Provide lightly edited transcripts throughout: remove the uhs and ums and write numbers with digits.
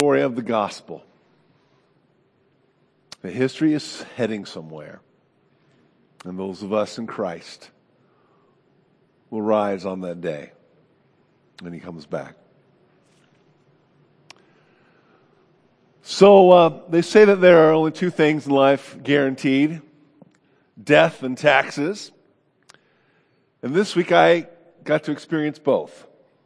Story of the gospel. The history is heading somewhere. And those of us in Christ will rise on that day when he comes back. So they say that there are only two things in life guaranteed: death and taxes. And this week I got to experience both.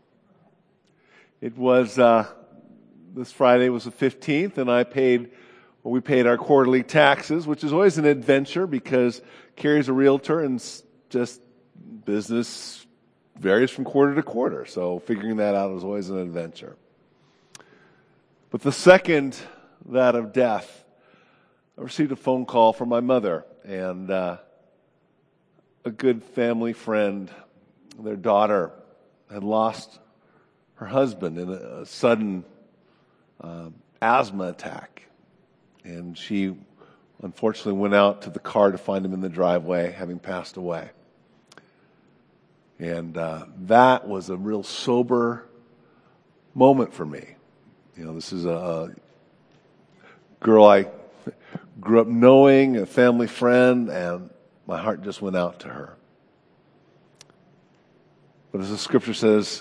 It was this Friday was the 15th, and we paid our quarterly taxes, which is always an adventure because Carrie's a realtor and just business varies from quarter to quarter. So figuring that out is always an adventure. But the second, that of death, I received a phone call from my mother and a good family friend. Their daughter had lost her husband in a sudden asthma attack. And she unfortunately went out to the car to find him in the driveway, having passed away. And that was a real sober moment for me. You know, this is a girl I grew up knowing, a family friend, and my heart just went out to her. But as the scripture says,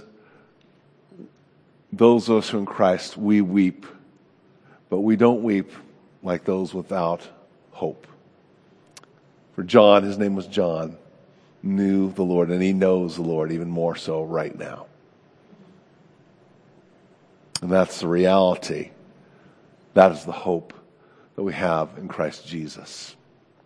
those of us who are in Christ, we weep, but we don't weep like those without hope. For John, his name was John, knew the Lord, and he knows the Lord even more so right now. And that's the reality. That is the hope that we have in Christ Jesus.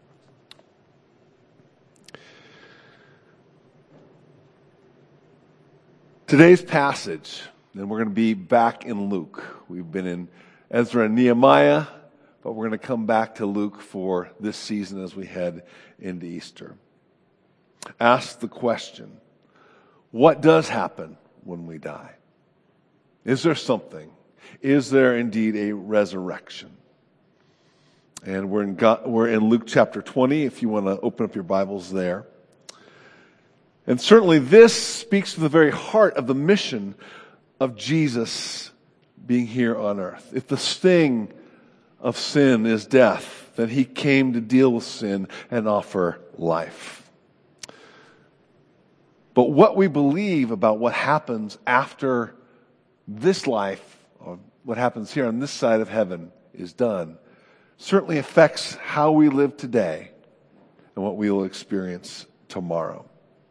Today's passage, and we're going to be back in Luke. We've been in Ezra and Nehemiah, but we're going to come back to Luke for this season as we head into Easter. Ask the question, what does happen when we die? Is there something? Is there indeed a resurrection? And we're in Luke chapter 20, if you want to open up your Bibles there. And certainly this speaks to the very heart of the mission of Jesus being here on earth. If the sting of sin is death, then he came to deal with sin and offer life. But what we believe about what happens after this life, or what happens here on this side of heaven is done, certainly affects how we live today and what we will experience tomorrow.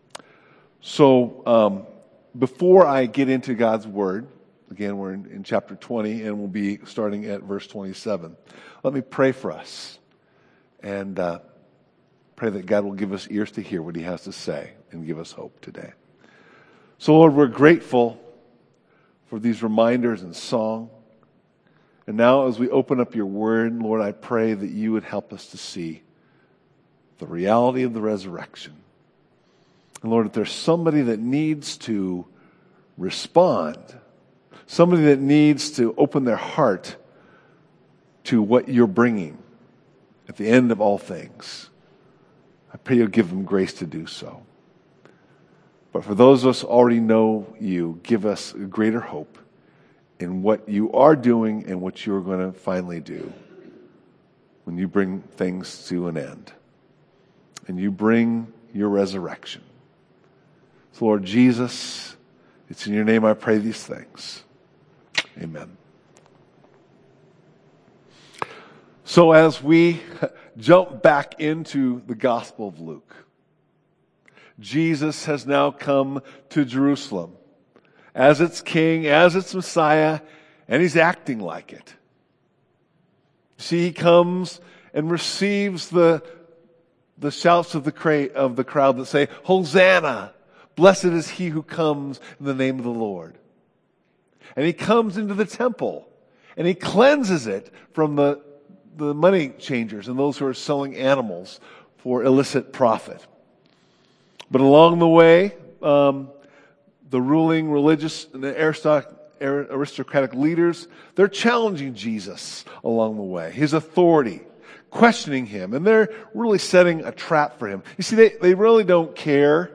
So before I get into God's Word, again, we're in chapter 20, and we'll be starting at verse 27. Let me pray for us and pray that God will give us ears to hear what he has to say and give us hope today. So, Lord, we're grateful for these reminders and song. And now as we open up your Word, Lord, I pray that you would help us to see the reality of the resurrection. And Lord, if there's somebody that needs to respond, somebody that needs to open their heart to what you're bringing at the end of all things, I pray you'll give them grace to do so. But for those of us who already know you, give us greater hope in what you are doing and what you're going to finally do when you bring things to an end and you bring your resurrection. So, Lord Jesus, it's in your name I pray these things. Amen. So as we jump back into the Gospel of Luke, Jesus has now come to Jerusalem as its king, as its Messiah, and he's acting like it. See, he comes and receives the shouts of the crowd that say, Hosanna! Blessed is he who comes in the name of the Lord. And he comes into the temple and he cleanses it from the money changers and those who are selling animals for illicit profit. But along the way, the ruling religious and aristocratic leaders, they're challenging Jesus along the way, his authority, questioning him, and they're really setting a trap for him. You see, they really don't care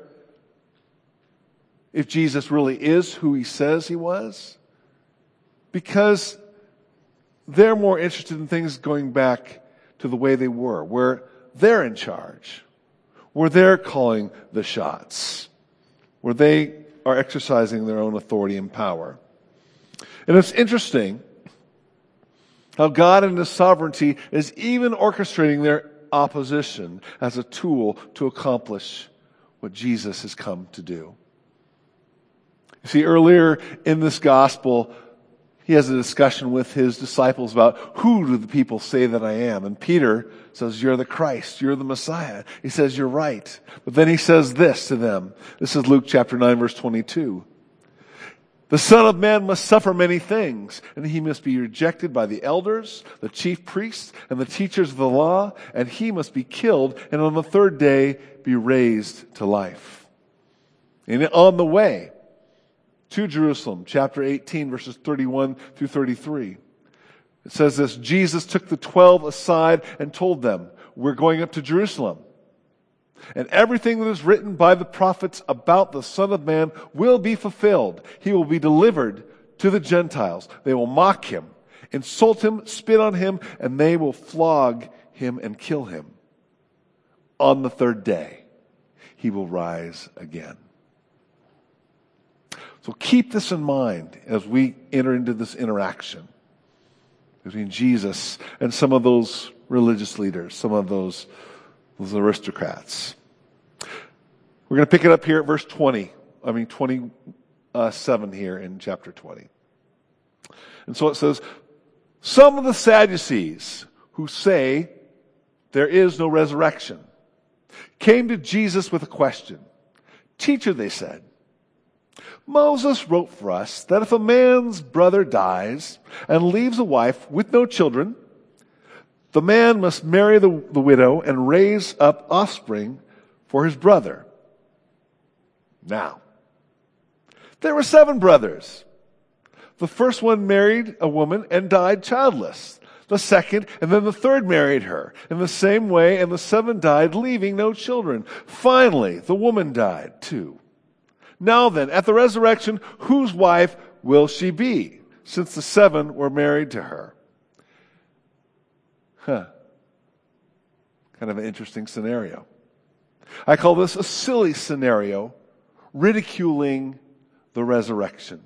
if Jesus really is who he says he was, because they're more interested in things going back to the way they were, where they're in charge, where they're calling the shots, where they are exercising their own authority and power. And it's interesting how God in His sovereignty is even orchestrating their opposition as a tool to accomplish what Jesus has come to do. You see, earlier in this gospel, He has a discussion with His disciples about who do the people say that I am? And Peter says, you're the Christ, you're the Messiah. He says, you're right. But then he says this to them. This is Luke chapter 9, verse 22. The Son of Man must suffer many things, and He must be rejected by the elders, the chief priests, and the teachers of the law, and He must be killed, and on the third day be raised to life. And on the way to Jerusalem, chapter 18, verses 31 through 33, it says this, Jesus took the 12 aside and told them, we're going up to Jerusalem. And everything that is written by the prophets about the Son of Man will be fulfilled. He will be delivered to the Gentiles. They will mock Him, insult Him, spit on Him, and they will flog Him and kill Him. On the third day, He will rise again. So keep this in mind as we enter into this interaction between Jesus and some of those religious leaders, some of those aristocrats. We're going to pick it up here at verse 27 here in chapter 20. And so it says, some of the Sadducees who say there is no resurrection came to Jesus with a question. Teacher, they said, Moses wrote for us that if a man's brother dies and leaves a wife with no children, the man must marry the widow and raise up offspring for his brother. Now, there were 7 brothers. The first one married a woman and died childless. The second and then the third married her in the same way, and the 7 died, leaving no children. Finally, the woman died too. Now then, at the resurrection, whose wife will she be, since the 7 were married to her? Kind of an interesting scenario. I call this a silly scenario, ridiculing the resurrection.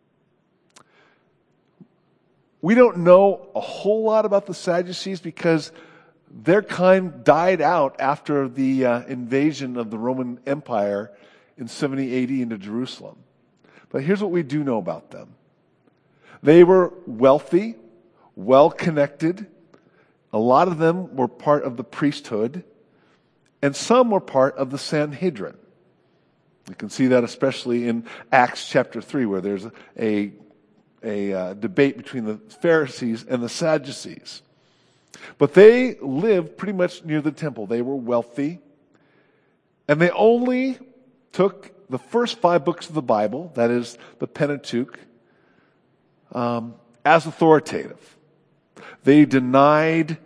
We don't know a whole lot about the Sadducees because their kind died out after the invasion of the Roman Empire in 70 AD into Jerusalem. But here's what we do know about them. They were wealthy, well-connected. A lot of them were part of the priesthood, and some were part of the Sanhedrin. You can see that especially in Acts chapter 3, where there's a debate between the Pharisees and the Sadducees. But they lived pretty much near the temple. They were wealthy, and they only took the first 5 books of the Bible, that is the Pentateuch, as authoritative. They denied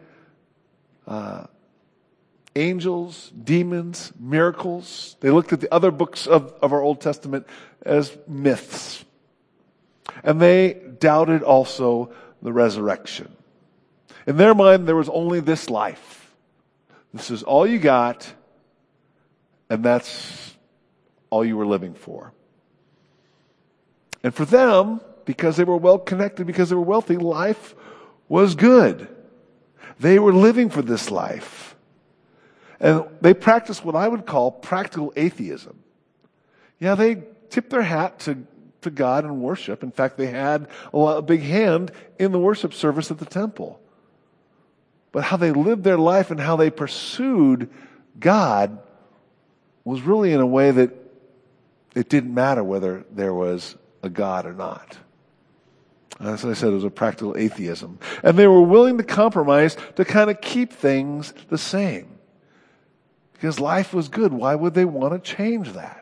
angels, demons, miracles. They looked at the other books of our Old Testament as myths. And they doubted also the resurrection. In their mind, there was only this life. This is all you got, and that's all you were living for. And for them, because they were well connected, because they were wealthy, life was good. They were living for this life. And they practiced what I would call practical atheism. Yeah, they tipped their hat to God and worship. In fact, they had a big hand in the worship service at the temple. But how they lived their life and how they pursued God was really in a way that it didn't matter whether there was a God or not. As I said, it was a practical atheism. And they were willing to compromise to kind of keep things the same. Because life was good. Why would they want to change that?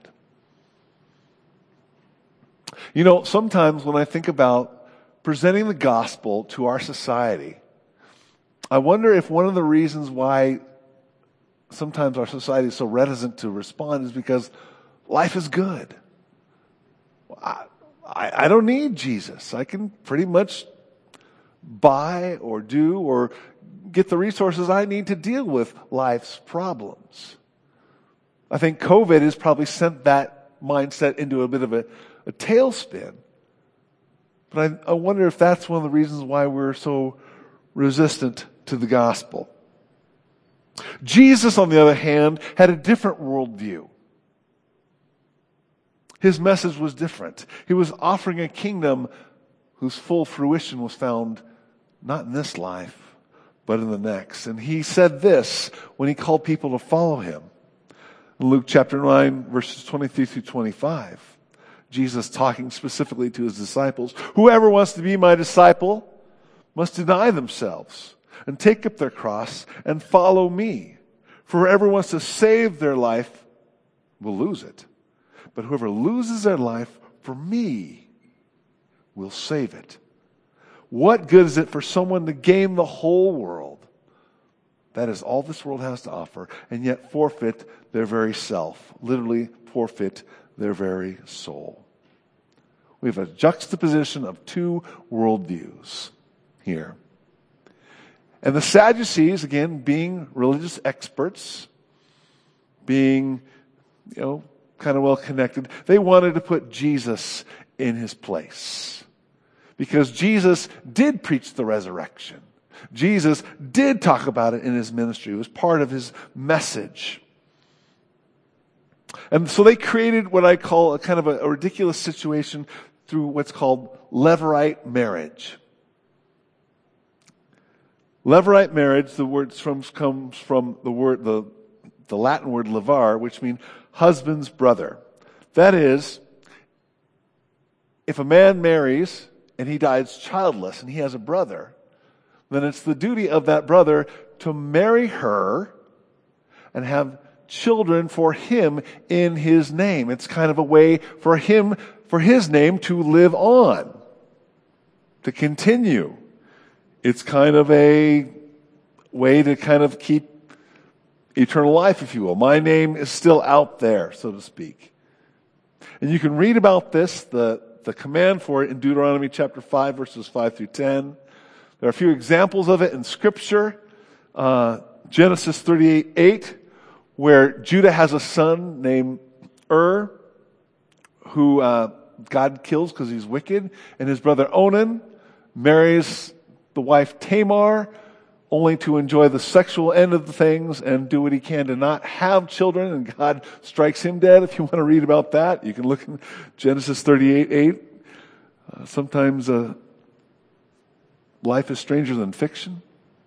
You know, sometimes when I think about presenting the gospel to our society, I wonder if one of the reasons why sometimes our society is so reticent to respond is because life is good. I don't need Jesus. I can pretty much buy or do or get the resources I need to deal with life's problems. I think COVID has probably sent that mindset into a bit of a tailspin. But I wonder if that's one of the reasons why we're so resistant to the gospel. Jesus, on the other hand, had a different worldview. His message was different. He was offering a kingdom whose full fruition was found not in this life, but in the next. And he said this when he called people to follow him. In Luke chapter 9, verses 23 through 25, Jesus talking specifically to his disciples, "Whoever wants to be my disciple must deny themselves and take up their cross and follow me. For whoever wants to save their life will lose it. But whoever loses their life for me will save it. What good is it for someone to gain the whole world? That is all this world has to offer, and yet forfeit their very self, literally forfeit their very soul." We have a juxtaposition of two worldviews here. And the Sadducees, again, being religious experts, being, kind of well connected, they wanted to put Jesus in his place. Because Jesus did preach the resurrection. Jesus did talk about it in his ministry. It was part of his message. And so they created what I call a kind of a ridiculous situation through what's called Levirate marriage. Levirate marriage, the word comes from the Latin word levar, which means husband's brother. That is, if a man marries and he dies childless and he has a brother, then it's the duty of that brother to marry her and have children for him in his name. It's kind of a way for his name to live on, to continue. It's kind of a way to kind of keep eternal life, if you will. My name is still out there, so to speak. And you can read about this, the command for it in Deuteronomy chapter 5, verses 5 through 10. There are a few examples of it in Scripture. Genesis 38:8, where Judah has a son named who God kills because he's wicked, and his brother Onan marries the wife Tamar, only to enjoy the sexual end of the things and do what he can to not have children, and God strikes him dead. If you want to read about that, you can look in Genesis 38:8. Sometimes life is stranger than fiction.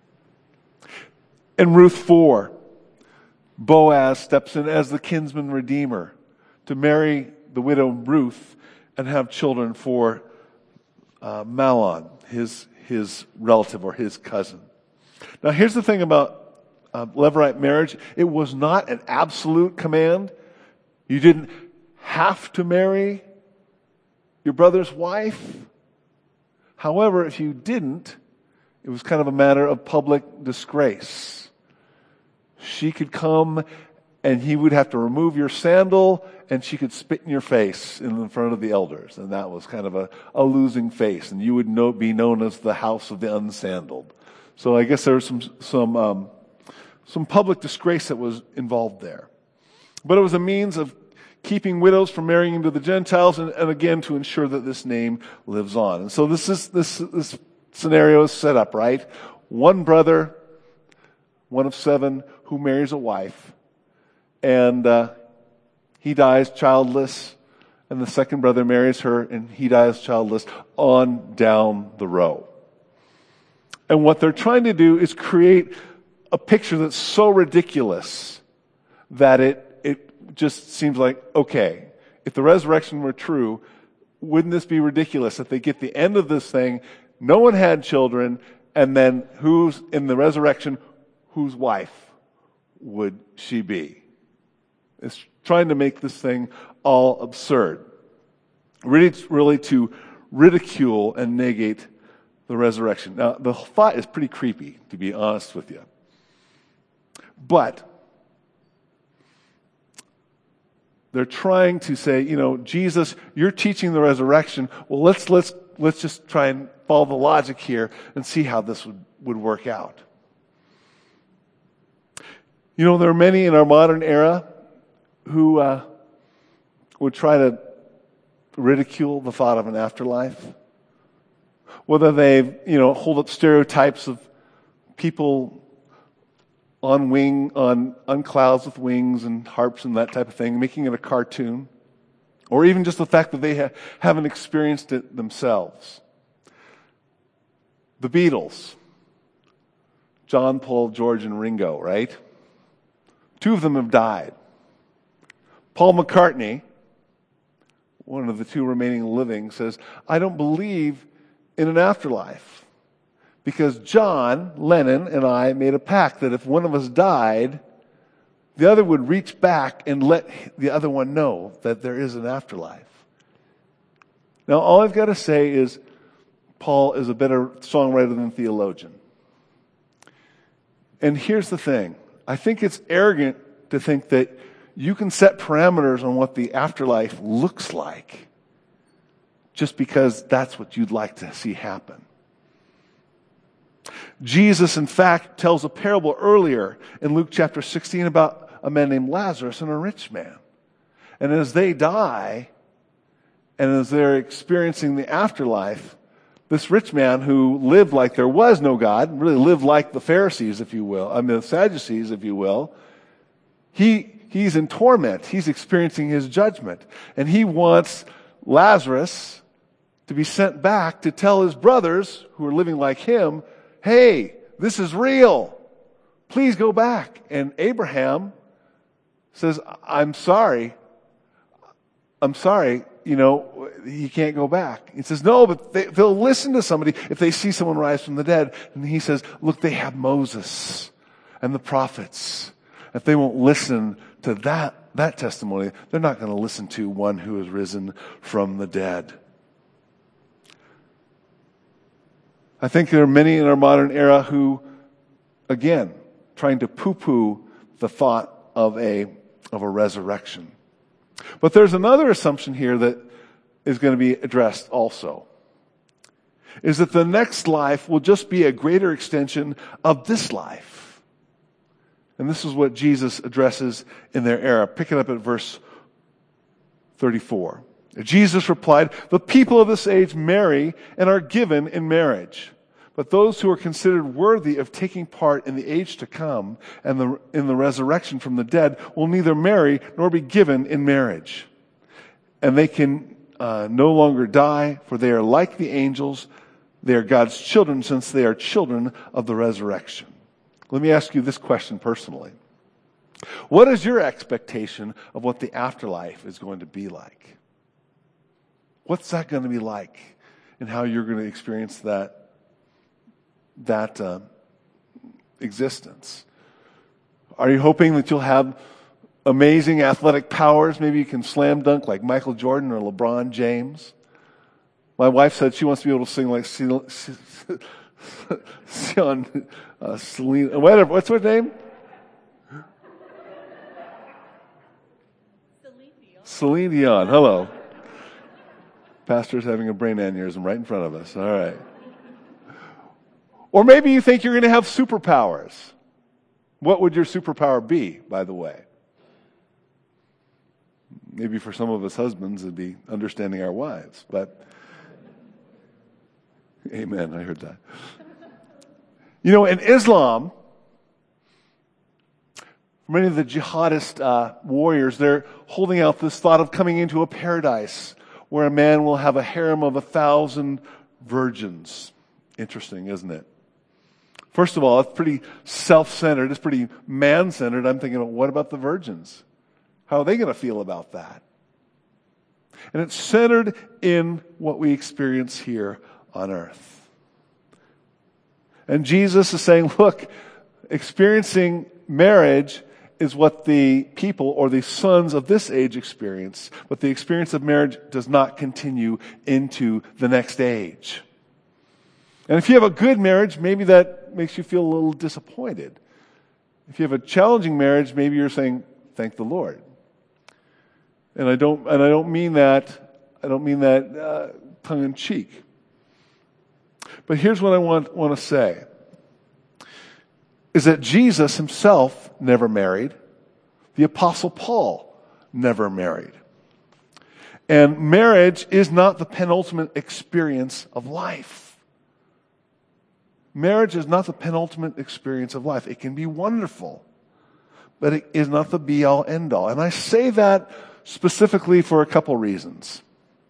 In Ruth 4, Boaz steps in as the kinsman redeemer to marry the widow Ruth and have children for Mahlon, his relative or his cousin. Now, here's the thing about Levirate marriage. It was not an absolute command. You didn't have to marry your brother's wife. However, if you didn't, it was kind of a matter of public disgrace. She could come and he would have to remove your sandal, and she could spit in your face in front of the elders. And that was kind of a losing face. And you would be known as the house of the unsandaled. So I guess there was some public disgrace that was involved there. But it was a means of keeping widows from marrying into the Gentiles, and again to ensure that this name lives on. And so this scenario is set up, right? One brother, one of 7, who marries a wife, and he dies childless, and the second brother marries her, and he dies childless, on down the row. And what they're trying to do is create a picture that's so ridiculous that it just seems like, okay, if the resurrection were true, wouldn't this be ridiculous if they get the end of this thing, no one had children, and then who's in the resurrection, whose wife would she be? It's trying to make this thing all absurd. Really to ridicule and negate the resurrection. Now, the thought is pretty creepy, to be honest with you. But they're trying to say, Jesus, you're teaching the resurrection. Well, let's just try and follow the logic here and see how this would work out. You know, there are many in our modern era who would try to ridicule the thought of an afterlife. Whether they, hold up stereotypes of people on clouds with wings and harps and that type of thing, making it a cartoon. Or even just the fact that they haven't experienced it themselves. The Beatles, John, Paul, George, and Ringo, right? 2 of them have died. Paul McCartney, one of the 2 remaining living, says, I don't believe in an afterlife because John Lennon and I made a pact that if one of us died, the other would reach back and let the other one know that there is an afterlife. Now, all I've got to say is Paul is a better songwriter than theologian. And here's the thing. I think it's arrogant to think that you can set parameters on what the afterlife looks like just because that's what you'd like to see happen. Jesus, in fact, tells a parable earlier in Luke chapter 16 about a man named Lazarus and a rich man. And as they die, and as they're experiencing the afterlife, this rich man who lived like there was no God, really lived like the Pharisees, if you will, the Sadducees, if you will, he's in torment. He's experiencing his judgment. And he wants Lazarus to be sent back to tell his brothers who are living like him, hey, this is real. Please go back. And Abraham says, I'm sorry. He can't go back. He says, no, but they'll listen to somebody if they see someone rise from the dead. And he says, look, they have Moses and the prophets. If they won't listen to that testimony, they're not going to listen to one who has risen from the dead. I think there are many in our modern era who, again, trying to poo-poo the thought of a resurrection. But there's another assumption here that is going to be addressed also, is that the next life will just be a greater extension of this life. And this is what Jesus addresses in their era. Pick it up at verse 34. Jesus replied, the people of this age marry and are given in marriage. But those who are considered worthy of taking part in the age to come and in the resurrection from the dead will neither marry nor be given in marriage. And they can no longer die, for they are like the angels. They are God's children, since they are children of the resurrection. Let me ask you this question personally. What is your expectation of what the afterlife is going to be like? What's that going to be like, and how you're going to experience that existence? Are you hoping that you'll have amazing athletic powers? Maybe you can slam dunk like Michael Jordan or LeBron James. My wife said she wants to be able to sing like Selena. What's her name? Celine Dion. Hello. Pastor's having a brain aneurysm right in front of us. All right. Or maybe you think you're going to have superpowers. What would your superpower be, by the way? Maybe for some of us husbands, it'd be understanding our wives. But, amen, I heard that. In Islam, many of the jihadist warriors, they're holding out this thought of coming into a paradise where a man will have a harem of 1,000 virgins. Interesting, isn't it? First of all, it's pretty self-centered. It's pretty man-centered. I'm thinking, what about the virgins? How are they going to feel about that? And it's centered in what we experience here on earth. And Jesus is saying, look, experiencing marriage is what the people or the sons of this age experience, but the experience of marriage does not continue into the next age. And if you have a good marriage, maybe that makes you feel a little disappointed. If you have a challenging marriage, maybe you're saying, thank the Lord. And I don't mean that tongue in cheek. But here's what I want to say, is that Jesus himself never married. The Apostle Paul never married. And marriage is not the penultimate experience of life. Marriage is not the penultimate experience of life. It can be wonderful, but it is not the be-all, end-all. And I say that specifically for a couple reasons.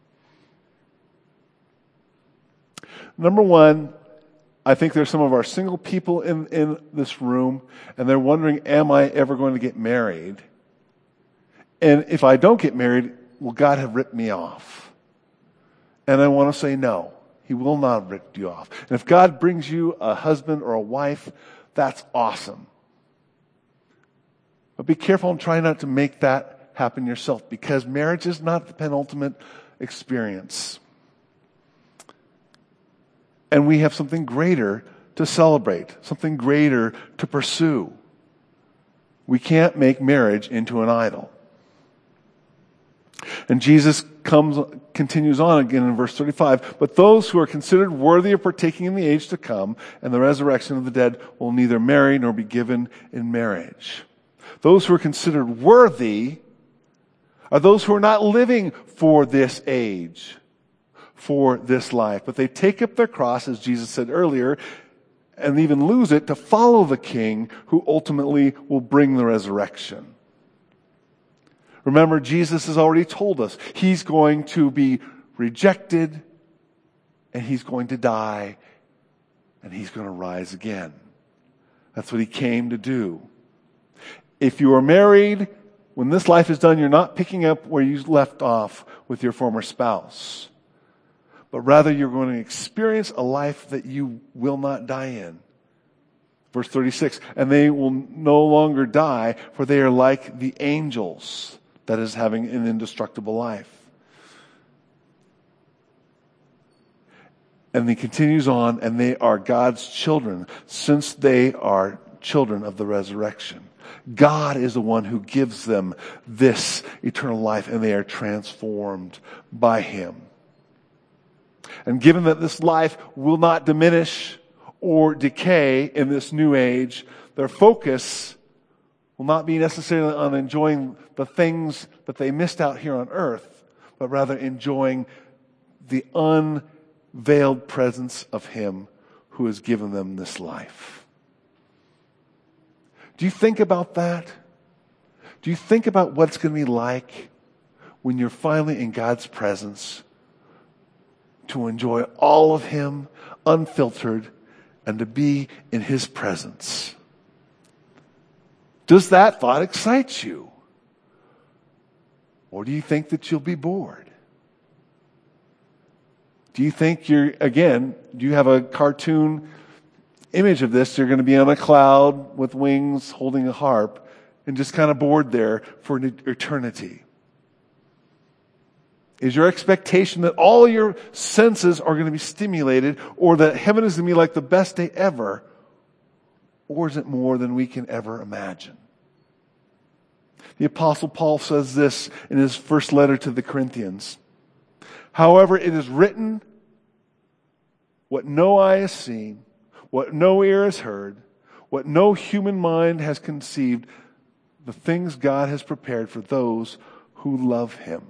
Number one, I think there's some of our single people in this room, and they're wondering, am I ever going to get married? And if I don't get married, will God have ripped me off? And I want to say no. He will not have ripped you off. And if God brings you a husband or a wife, that's awesome. But be careful and try not to make that happen yourself, because marriage is not the penultimate experience. And we have something greater to celebrate, something greater to pursue. We can't make marriage into an idol. And Jesus continues on again in verse 35. But those who are considered worthy of partaking in the age to come and the resurrection of the dead will neither marry nor be given in marriage. Those who are considered worthy are those who are not living for this age, for this life, but they take up their cross, as Jesus said earlier, and even lose it to follow the King who ultimately will bring the resurrection. Remember, Jesus has already told us he's going to be rejected, and he's going to die, and he's going to rise again. That's what he came to do. If you are married, when this life is done, you're not picking up where you left off with your former spouse, but rather you're going to experience a life that you will not die in. Verse 36, and they will no longer die, for they are like the angels, that is, having an indestructible life. And he continues on, and they are God's children, since they are children of the resurrection. God is the one who gives them this eternal life, and they are transformed by him. And given that this life will not diminish or decay in this new age, their focus will not be necessarily on enjoying the things that they missed out here on earth, but rather enjoying the unveiled presence of him who has given them this life. Do you think about that? Do you think about what it's going to be like when you're finally in God's presence, to enjoy all of him unfiltered and to be in his presence? Does that thought excite you? Or do you think that you'll be bored? Do you think do you have a cartoon image of this? You're going to be on a cloud with wings holding a harp and just kind of bored there for an eternity? Is your expectation that all your senses are going to be stimulated, or that heaven is going to be like the best day ever? Or is it more than we can ever imagine? The Apostle Paul says this in his first letter to the Corinthians. However, it is written, what no eye has seen, what no ear has heard, what no human mind has conceived, the things God has prepared for those who love him.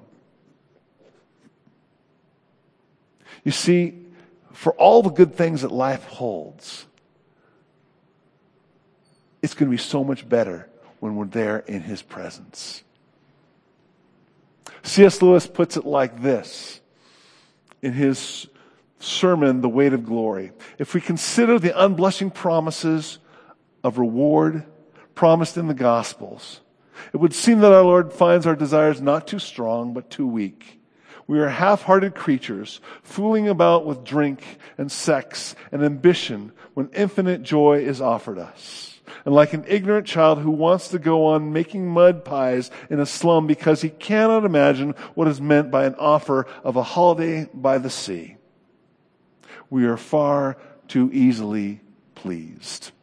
You see, for all the good things that life holds, it's going to be so much better when we're there in his presence. C.S. Lewis puts it like this in his sermon, The Weight of Glory. If we consider the unblushing promises of reward promised in the Gospels, it would seem that our Lord finds our desires not too strong, but too weak. We are half-hearted creatures, fooling about with drink and sex and ambition when infinite joy is offered us. And like an ignorant child who wants to go on making mud pies in a slum because he cannot imagine what is meant by an offer of a holiday by the sea, we are far too easily pleased.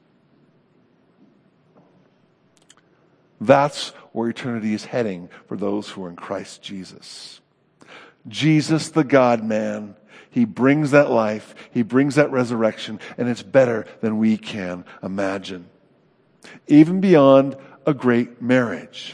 That's where eternity is heading for those who are in Christ Jesus. Jesus, the God-man, He brings that life. He brings that resurrection, and it's better than we can imagine. Even beyond a great marriage.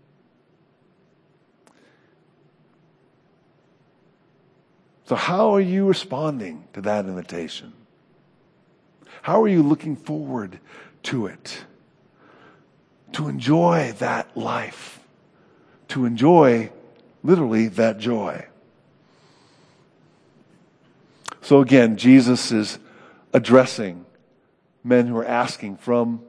So how are you responding to that invitation? How are you looking forward to it? To enjoy that life. To enjoy, literally, that joy. So again, Jesus is addressing men who are asking from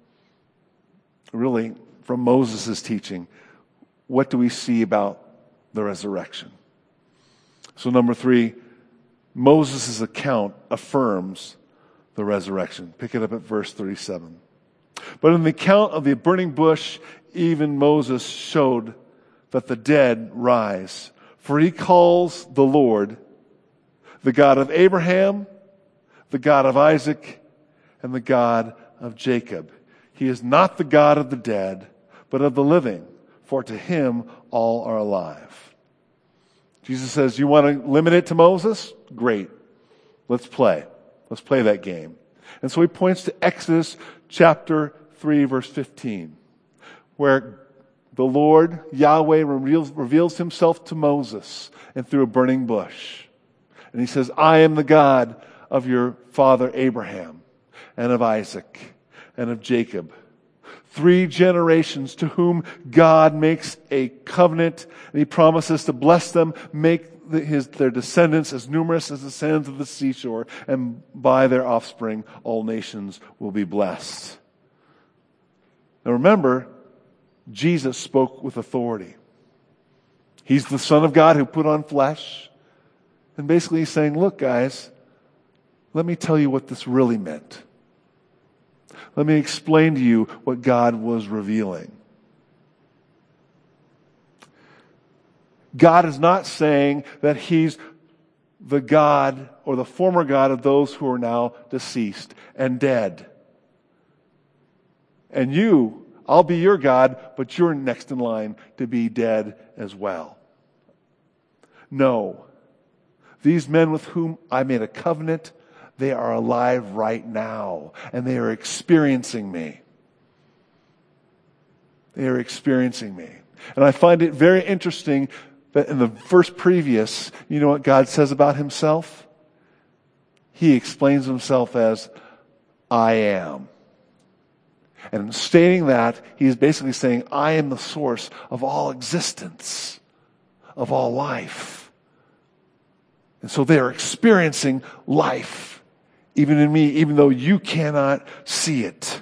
Moses' teaching, what do we see about the resurrection? So number 3, Moses' account affirms the resurrection. Pick it up at verse 37. But in the account of the burning bush, even Moses showed that the dead rise. For he calls the Lord the God of Abraham, the God of Isaac, and the God of Jacob. He is not the God of the dead, but of the living, for to him all are alive. Jesus says, you want to limit it to Moses? Great. Let's play. Let's play that game. And so he points to Exodus chapter 3, verse 15, where the Lord, Yahweh, reveals himself to Moses and through a burning bush. And he says, I am the God of your father Abraham and of Isaac and of Jacob. 3 generations to whom God makes a covenant, and he promises to bless them, make their descendants as numerous as the sands of the seashore, and by their offspring all nations will be blessed. Now remember, Jesus spoke with authority. He's the Son of God who put on flesh. And basically he's saying, look guys, let me tell you what this really meant. Let me explain to you what God was revealing. God is not saying that he's the God or the former God of those who are now deceased and dead. And you, I'll be your God, but you're next in line to be dead as well. No. These men with whom I made a covenant, they are alive right now, and they are experiencing me. They are experiencing me. And I find it very interesting that in the verse previous, you know what God says about himself? He explains himself as, I am. And in stating that, he is basically saying, I am the source of all existence, of all life. And so they are experiencing life, even in me, even though you cannot see it.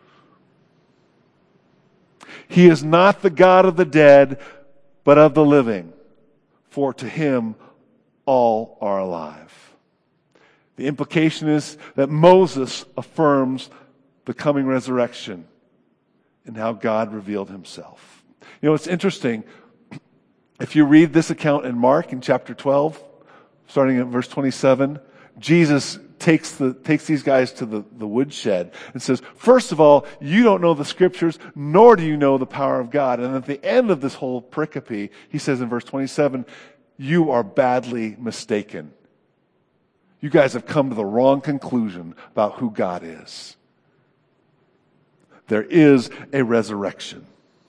He is not the God of the dead, but of the living, for to him all are alive. The implication is that Moses affirms the coming resurrection and how God revealed himself. You know, it's interesting. If you read this account in Mark in chapter 12, starting at verse 27, Jesus takes these guys to the woodshed and says, first of all, you don't know the scriptures, nor do you know the power of God. And at the end of this whole pericope, he says in verse 27, you are badly mistaken. You guys have come to the wrong conclusion about who God is. There is a resurrection.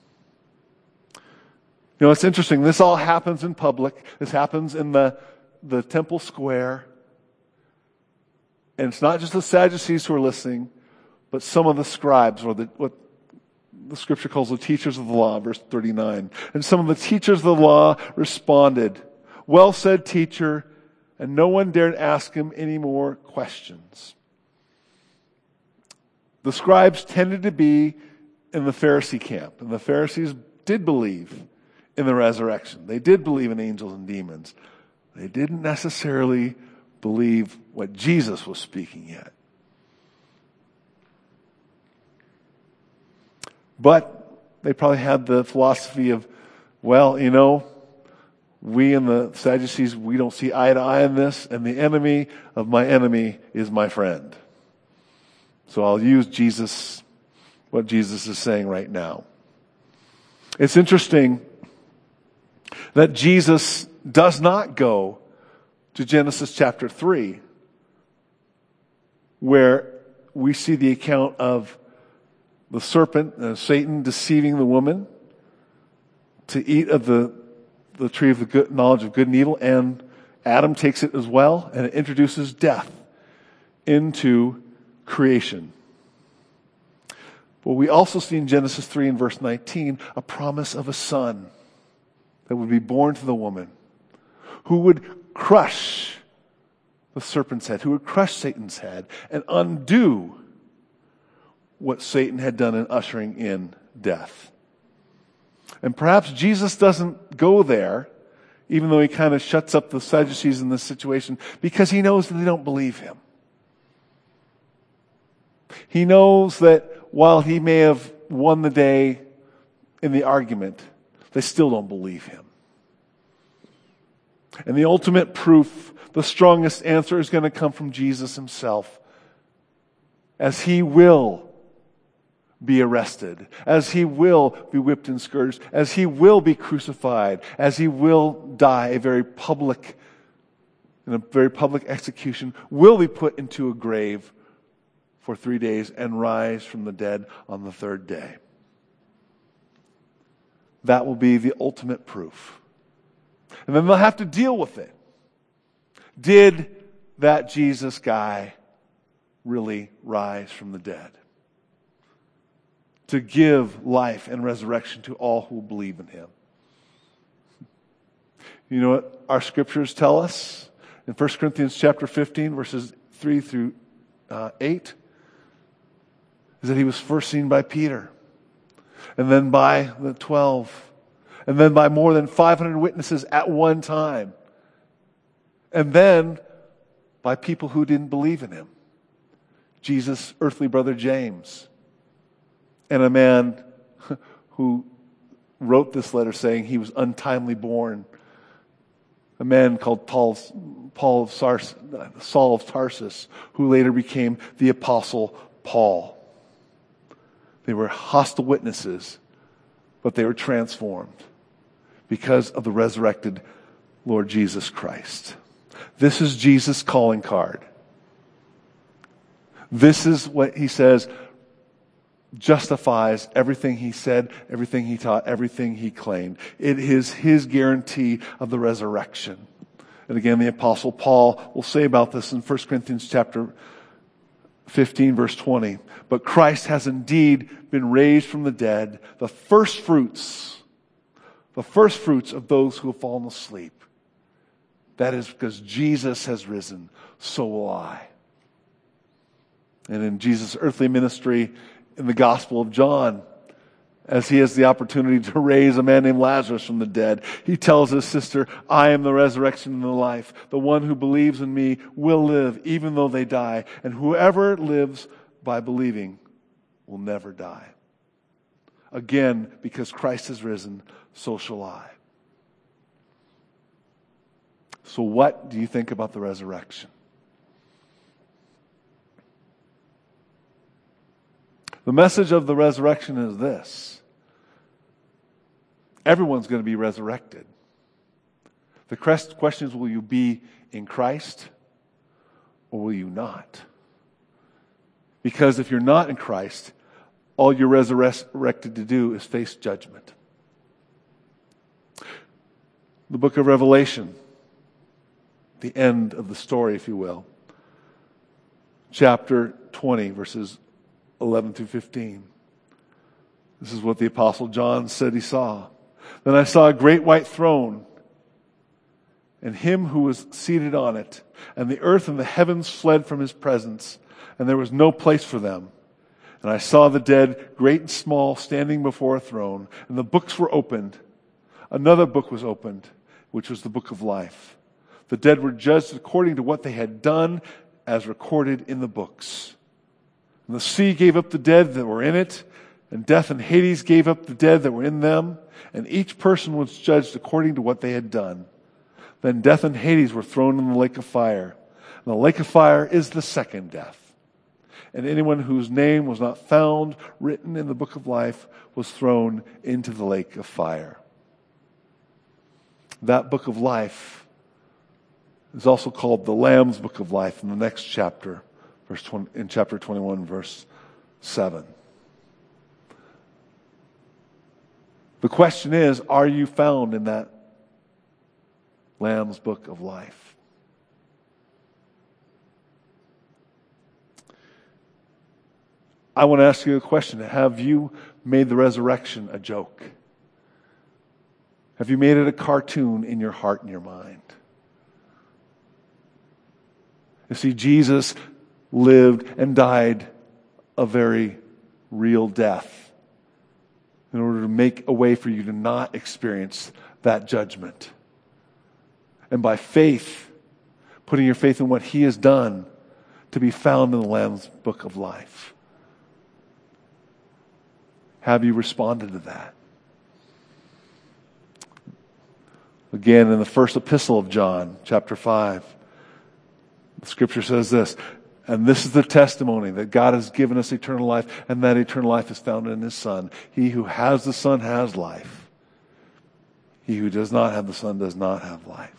You know, it's interesting. This all happens in public. This happens in the temple square. And it's not just the Sadducees who are listening, but some of the scribes, or what the scripture calls the teachers of the law, verse 39. And some of the teachers of the law responded, well said, teacher, and no one dared ask him any more questions. The scribes tended to be in the Pharisee camp, and the Pharisees did believe in the resurrection. They did believe in angels and demons. They didn't necessarily believe what Jesus was speaking yet. But they probably had the philosophy of, well, you know, we and the Sadducees, we don't see eye to eye on this, and the enemy of my enemy is my friend. So I'll use what Jesus is saying right now. It's interesting that Jesus does not go to Genesis chapter 3, where we see the account of the serpent, Satan, deceiving the woman to eat of the tree of the knowledge of good and evil, and Adam takes it as well, and it introduces death into creation. But we also see in Genesis 3 and verse 19 a promise of a son that would be born to the woman, who would crush the serpent's head, who would crush Satan's head and undo what Satan had done in ushering in death. And perhaps Jesus doesn't go there, even though he kind of shuts up the Sadducees in this situation, because he knows that they don't believe him. He knows that while he may have won the day in the argument, they still don't believe him. And the ultimate proof, the strongest answer, is going to come from Jesus himself, as he will be arrested, as he will be whipped and scourged, as he will be crucified, as he will die in a very public execution, will be put into a grave for 3 days and rise from the dead on the third day. That will be the ultimate proof. And then they'll have to deal with it. Did that Jesus guy really rise from the dead? To give life and resurrection to all who believe in him. You know what our scriptures tell us? In 1 Corinthians chapter 15, verses 3 through 8, is that he was first seen by Peter, and then by the 12, and then by more than 500 witnesses at one time, and then by people who didn't believe in him. Jesus' earthly brother James, and a man who wrote this letter saying he was untimely born, a man called Saul of Tarsus, who later became the Apostle Paul. They were hostile witnesses, but they were transformed because of the resurrected Lord Jesus Christ. This is Jesus' calling card. This is what he says justifies everything he said, everything he taught, everything he claimed. It is his guarantee of the resurrection. And again, the Apostle Paul will say about this in 1 Corinthians chapter 15, verse 20. But Christ has indeed been raised from the dead, the first fruits of those who have fallen asleep. That is because Jesus has risen, so will I. And in Jesus' earthly ministry, in the Gospel of John, as he has the opportunity to raise a man named Lazarus from the dead, he tells his sister, I am the resurrection and the life. The one who believes in me will live even though they die. And whoever lives by believing will never die. Again, because Christ has risen, so shall I. So what do you think about the resurrection? The message of the resurrection is this. Everyone's going to be resurrected. The question is, will you be in Christ or will you not? Because if you're not in Christ, all you're resurrected to do is face judgment. The book of Revelation, the end of the story, if you will. Chapter 20, verses 11 through 15. This is what the Apostle John said he saw. Then I saw a great white throne, and him who was seated on it, and the earth and the heavens fled from his presence, and there was no place for them. And I saw the dead, great and small, standing before a throne, and the books were opened. Another book was opened, which was the book of life. The dead were judged according to what they had done, as recorded in the books. And the sea gave up the dead that were in it, and death and Hades gave up the dead that were in them, and each person was judged according to what they had done. Then death and Hades were thrown in the lake of fire. And the lake of fire is the second death. And anyone whose name was not found written in the book of life was thrown into the lake of fire. That book of life is also called the Lamb's Book of Life in the next chapter, in chapter 21, verse 7. The question is, are you found in that Lamb's Book of Life? I want to ask you a question. Have you made the resurrection a joke? Have you made it a cartoon in your heart and your mind? You see, Jesus lived and died a very real death in order to make a way for you to not experience that judgment. And by faith, putting your faith in what He has done, to be found in the Lamb's Book of Life. Have you responded to that? Again, in the first epistle of John, chapter 5, the scripture says this, and this is the testimony that God has given us eternal life, and that eternal life is found in His Son. He who has the Son has life. He who does not have the Son does not have life.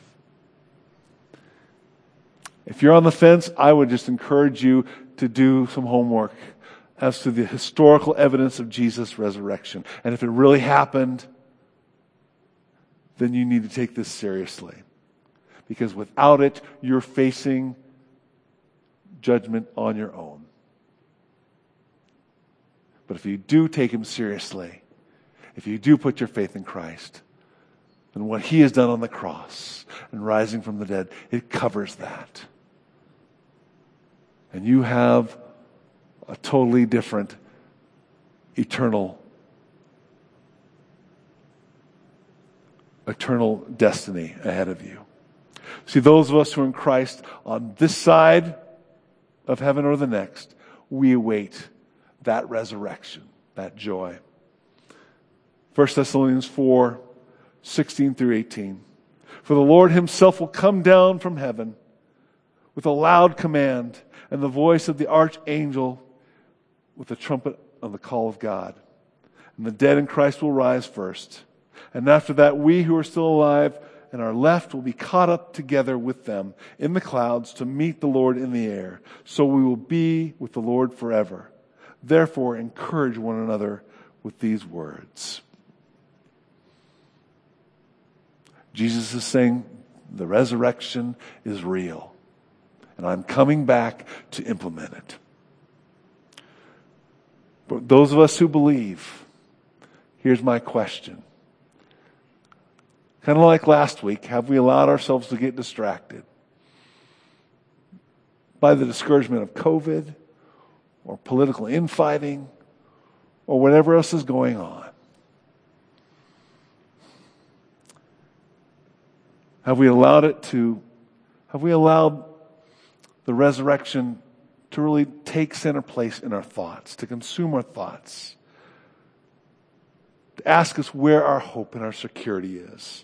If you're on the fence, I would just encourage you to do some homework as to the historical evidence of Jesus' resurrection. And if it really happened, then you need to take this seriously. Because without it, you're facing judgment on your own. But if you do take Him seriously, if you do put your faith in Christ, then what He has done on the cross and rising from the dead, it covers that. And you have a totally different, eternal destiny ahead of you. See, those of us who are in Christ on this side of heaven or the next, we await that resurrection, that joy. 1 Thessalonians 4, 16 through 18. For the Lord Himself will come down from heaven with a loud command and the voice of the archangel with the trumpet of the call of God. And the dead in Christ will rise first. And after that, we who are still alive and are left will be caught up together with them in the clouds to meet the Lord in the air. So we will be with the Lord forever. Therefore, encourage one another with these words. Jesus is saying the resurrection is real. And I'm coming back to implement it. But those of us who believe, here's my question. Kind of like last week, have we allowed ourselves to get distracted by the discouragement of COVID or political infighting or whatever else is going on? Have we allowed the resurrection to really take center place in our thoughts, to consume our thoughts, to ask us where our hope and our security is?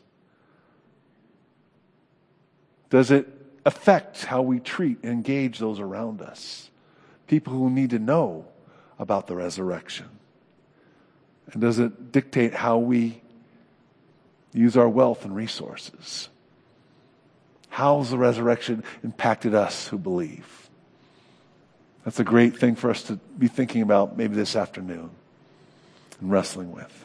Does it affect how we treat and engage those around us? People who need to know about the resurrection. And does it dictate how we use our wealth and resources? How has the resurrection impacted us who believe? That's a great thing for us to be thinking about maybe this afternoon and wrestling with.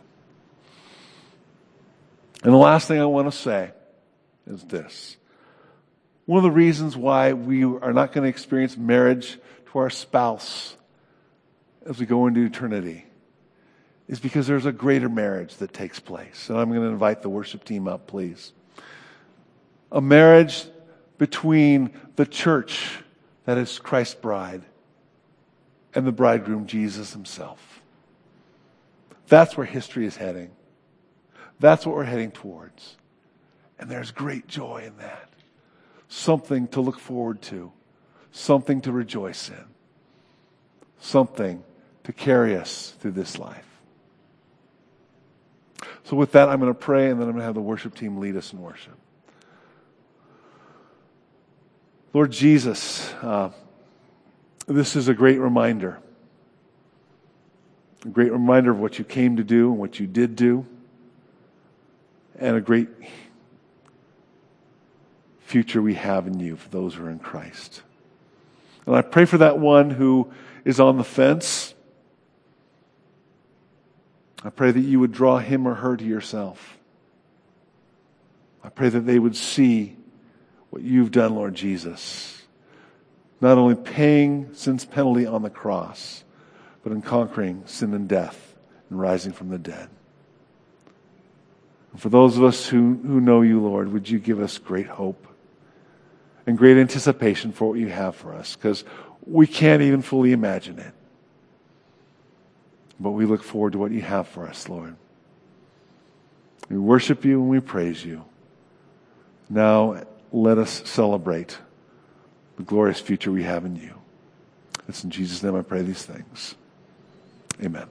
And the last thing I want to say is this. One of the reasons why we are not going to experience marriage to our spouse as we go into eternity is because there's a greater marriage that takes place. And I'm going to invite the worship team up, please. A marriage between the church, that is Christ's bride, and the bridegroom, Jesus Himself. That's where history is heading. That's what we're heading towards. And there's great joy in that. Something to look forward to. Something to rejoice in. Something to carry us through this life. So with that, I'm going to pray, and then I'm going to have the worship team lead us in worship. Lord Jesus, this is a great reminder. A great reminder of what You came to do and what You did do. And a great future we have in you for those who are in Christ. And I pray for that one who is on the fence. I pray that you would draw him or her to yourself. I pray that they would see what you've done, Lord Jesus. Not only paying sin's penalty on the cross, but in conquering sin and death and rising from the dead. And for those of us who know you, Lord, would you give us great hope and great anticipation for what you have for us, because we can't even fully imagine it. But we look forward to what you have for us, Lord. We worship you and we praise you. Now let us celebrate the glorious future we have in you. It's in Jesus' name I pray these things. Amen.